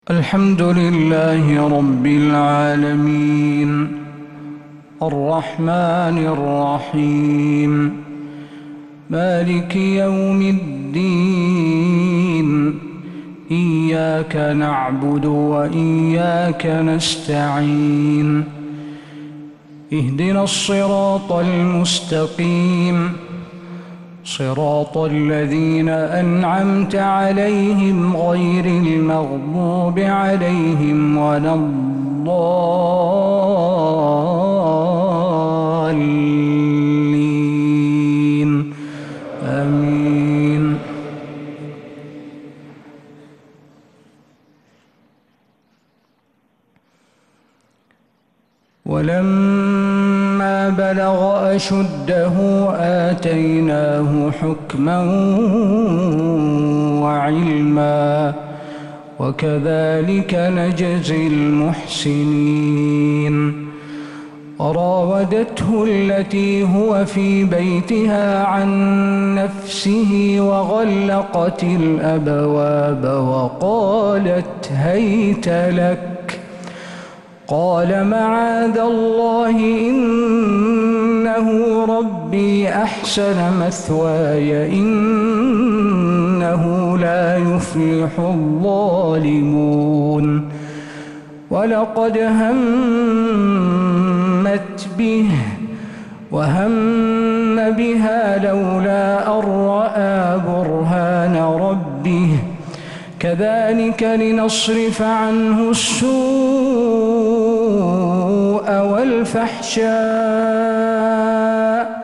الحمد لله رب العالمين الرحمن الرحيم مالك يوم الدين إياك نعبد وإياك نستعين اهدنا الصراط المستقيم صراط الذين أنعمت عليهم غير المغضوب عليهم ولا الضالين آمين. ولما بلغ أشده آتيناه حكما وعلما وكذلك نجزي المحسنين. وراودته التي هو في بيتها عن نفسه وغلقت الأبواب وقالت هيت لك قال معاذ الله إنه ربي أحسن مثواي إنه لا يفلح الظالمون. ولقد همت به وهم بها لولا أن رأى برهان ربه كذلك لنصرف عنه السوء والفحشاء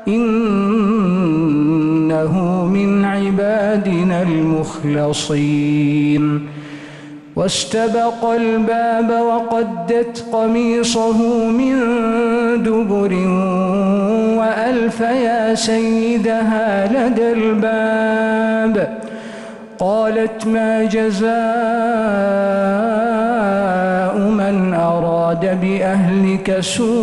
إنه من عبادنا المخلصين. واستبق الباب وقدت قميصه من دبر وألف يا سيدها لدى الباب قالت ما جزاء من أراد بأهلك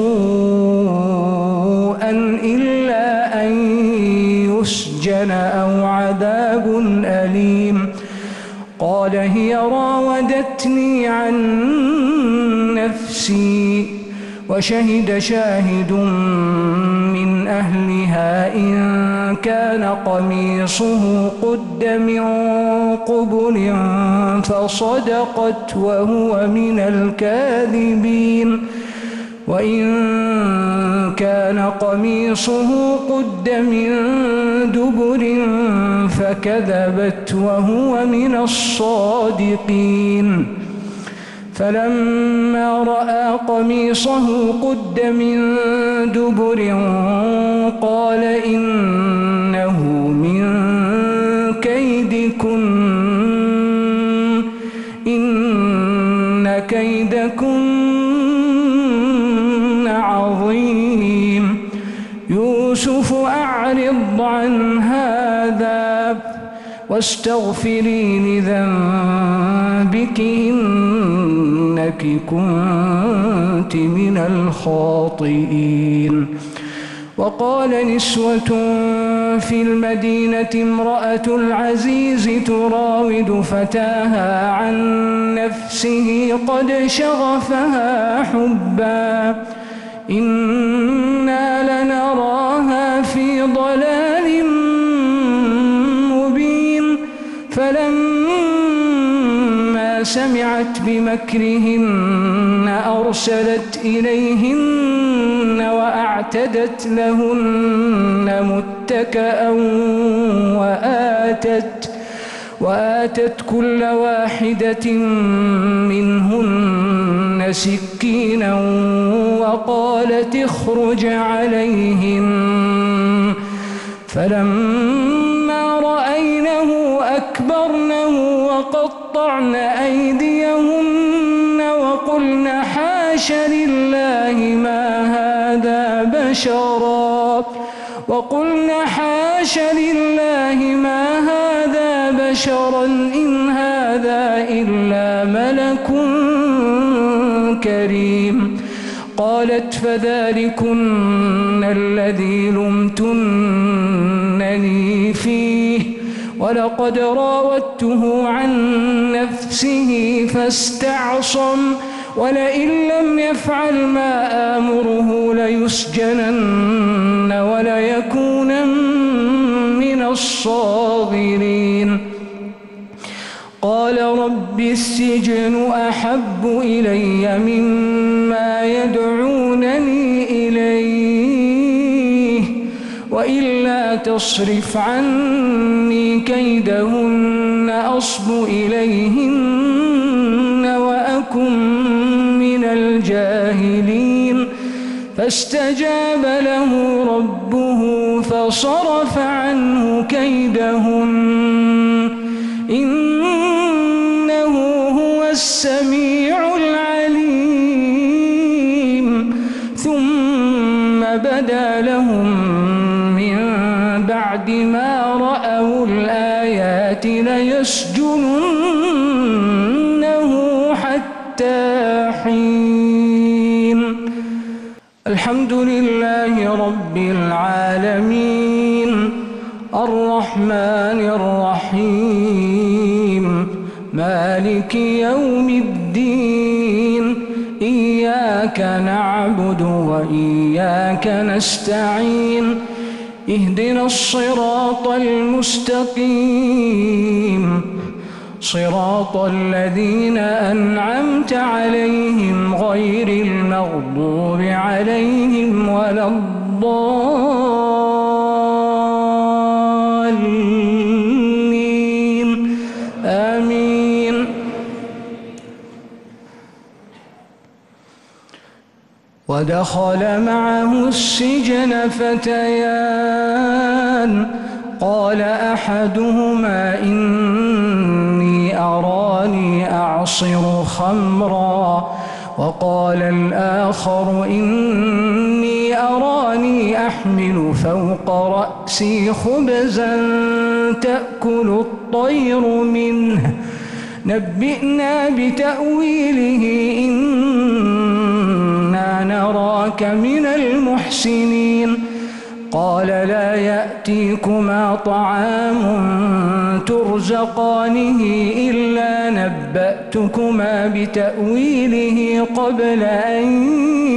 سوءا إلا أن يسجن أو عذاب أليم. قال هي راودتني عن نفسي وشهد شاهد من أهلها إن كان قميصه قد من قبل فصدقت وهو من الكاذبين وإن كان قميصه قد من دبر فكذبت وهو من الصادقين. فلما رأى قميصه قد من دبر قال إنه من كيدكن إن كيدكن عظيم. يوسف أعرض عن هذا واستغفري لذنبك إنك كنت من الخاطئين. وقال نسوة في المدينة امرأة العزيز تراود فتاها عن نفسه قد شغفها حبا إنا لنراها في ضلال مبين. فلما سمعت بمكرهن أرسلت إليهن وأعتدت لهن متكأ وآتت كل واحدة منهن سكينا وقالت اخرج عليهم. فلما رأينه أكبرنه وقطعن أيديهن وقلن حاش لله ما هذا بشرا إن هذا إلا ملك كريم. قالت فذلكن الذي لمتنني فيه ولقد راودته عن نفسه فاستعصم ولئن لم يفعل ما آمره ليسجنن وليكونن من الصاغرين قال رب السجن أحب إلي مما يدعونني إليه وإلا تصرف عني كيدهن أصب إليهن وأكن من الجاهلين فاستجاب له ربه فصرف عنه كيدهن إنه هو السميع العليم ثم بدا لهم من بعد ما رأوا الآيات ليسجننه حتى حين الحمد لله رب العالمين الرحمن الرحيم مالك يوم الدين إياك نعبد وإياك نستعين اهدنا الصراط المستقيم صراط الذين أنعمت عليهم غير المغضوب عليهم ولا الضالين آمين. ودخل معه السجن فتيان قال أحدهما إني أراني أعصر خمرا وقال الآخر إني أراني أحمل فوق رأسي خبزا تأكل الطير منه نبئنا بتأويله إنا نراك من المحسنين قال لا يأتيكما طعام ترزقانه إلا نبأتكما بتأويله قبل أن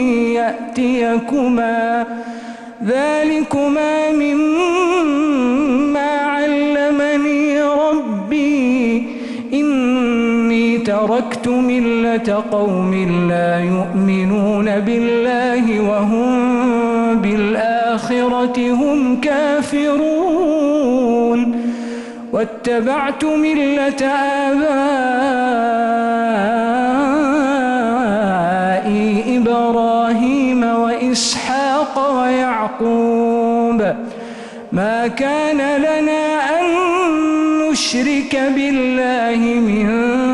يأتيكما ذلكما مما علمني ربي إني تركت ملة قوم لا يؤمنون بالله وهم بالآخرة هم كافرون واتبعت ملة آبائي إبراهيم وإسحاق ويعقوب ما كان لنا أن نشرك بالله من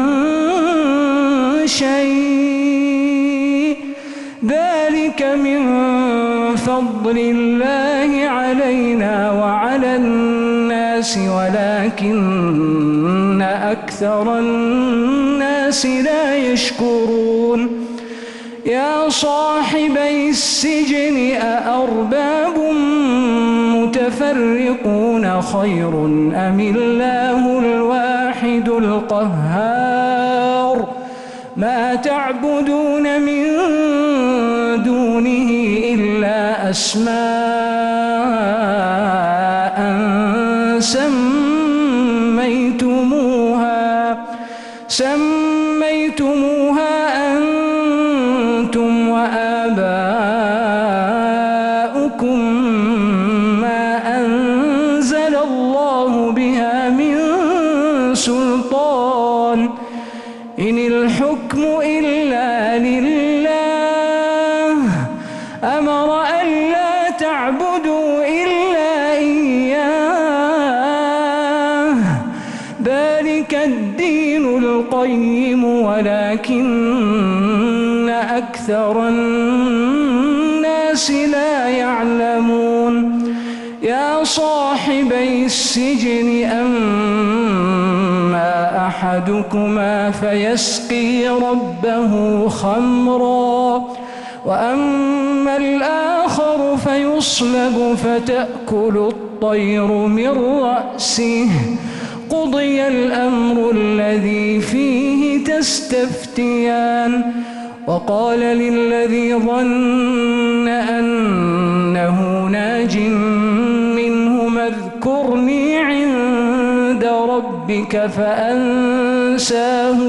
شيء ذلك من فضل الله علينا وعلى الناس ولكن أكثر الناس لا يشكرون يا صاحبي السجن أأرباب متفرقون خير أم الله الواحد القهار ما تعبدون من دونه إلا أسماء سميتموها أنتم وآباؤكم ما أنزل الله بها من سلطان إن الحكم إلا لله أمر ألا تعبدوا إلا إياه ذلك الدين القيم ولكن أكثر الناس لا يعلمون يا صاحبي السجن أما أحدكما فيسقي ربه خمرا وأما الآخر فيصلب فتأكل الطير من رأسه قضي الأمر الذي فيه تستفتيان وقال للذي ظن أنه ناج منهما اذكرني عند ربك فأنساه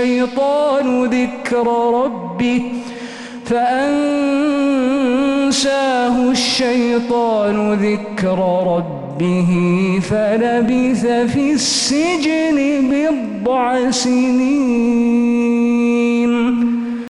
الشيطان ذكر ربه فلبث في السجن 10 سنين.